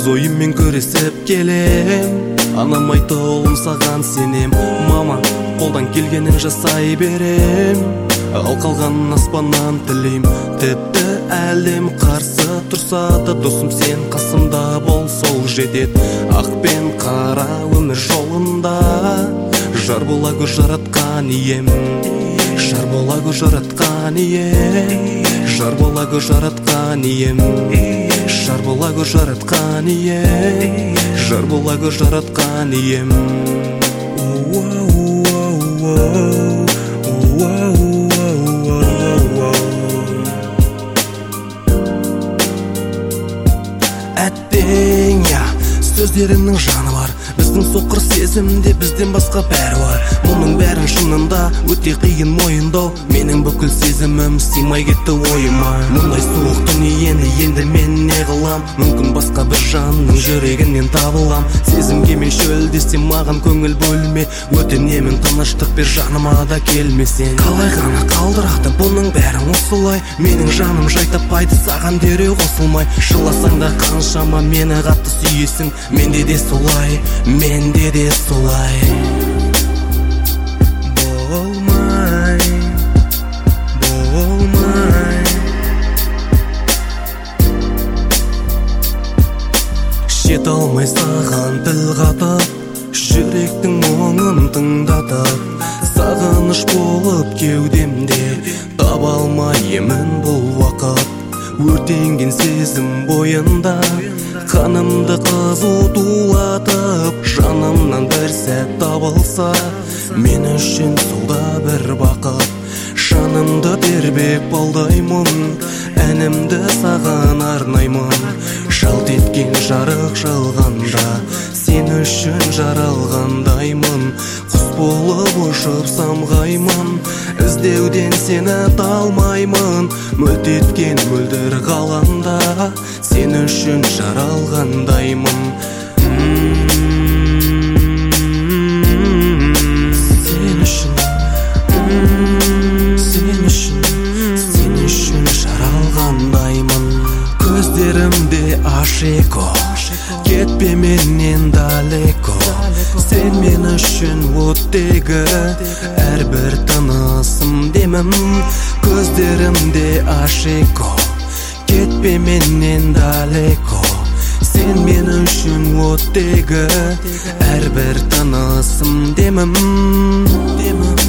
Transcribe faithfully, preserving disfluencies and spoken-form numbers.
өз ойыммен күресіп келем. Анам айтты, ұлым саған сенем. Мама, қолдан келгенін жасай берем. Ал қалғанын аспаннан тілейм. Тіпті әлем қарсы тұрса да досым сен қасымда бол, сол жетет. Ақ пен қара өмір жолында жар бола гөр жаратқан ием. Жар бола гөр жаратқан ием. Жар бола гөр жаратқан ием. Жар бола гөр жаратқан ием. Жар бола гөр жаратқан ием. Әттең, я, сөздеріңнің жаны бар. Біздің соқыр сезімде бізден басқа бәрі бар. Мұның бәрін шынында өте қиын мойындау. Менің бүкіл сезімім сыймай кетті ойыма. Мұндай суық дүниені енді мен не қылам? Мүмкін басқа бір жанның жүрегінен табылам. Сезімге мен шөл десем маған көңіл бөлме. Өтінемін тыныштық бер, жаныма да келмесең. Қалай ғана қалдырады бұның бәрін осылай? Менің жаным жай таппайды саған дереу қосылмай. Жыласаң да қаншама мені қатты сүйесің. Менде де солай, менде де солай. Болмай, болмай. Жете алмай саған тіл қатып, жүректің мұңын тыңдатып. Сағыныш болып кеудемде таба алмаймын бұл уақыт. Өртенген сезім бойында қанымды қызу тулатып. Жанымнан бір сәт табылса, мен үшін солда бір бақыт. Жанымды тербеп алдаймын, әнімді саған арнаймын. Жалт еткен жарық жалғанда, сен үшін жаралғандаймын. Құс болып ұшып самғаймын, іздеуден сені талмаймын. Мөлт еткен мөлдір ғаламда, сен үшін жаралғандаймын. Сен үшін, сен үшін, сен үшін жаралғандаймын. Көздерімде ашеко, кетпе менен далеко. Сен мен үшін оттегі, әрбір тынысым демім. Көздерімде ашеко, кетпе менен далеко. Сен мен үшін оттегі, әрбір тынысым демім.